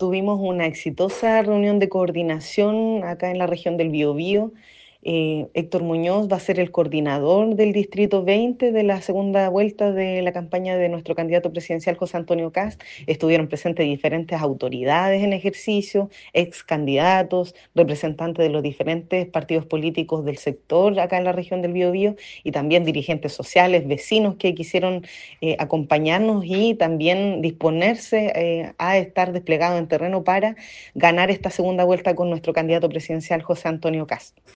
tuvimos una exitosa reunión de coordinación acá en la región del Biobío. Héctor Muñoz va a ser el coordinador del Distrito 20 de la segunda vuelta de la campaña de nuestro candidato presidencial José Antonio Kast. Estuvieron presentes diferentes autoridades en ejercicio, ex candidatos, representantes de los diferentes partidos políticos del sector acá en la región del Biobío y también dirigentes sociales, vecinos que quisieron acompañarnos y también disponerse a estar desplegados en terreno para ganar esta segunda vuelta con nuestro candidato presidencial José Antonio Kast.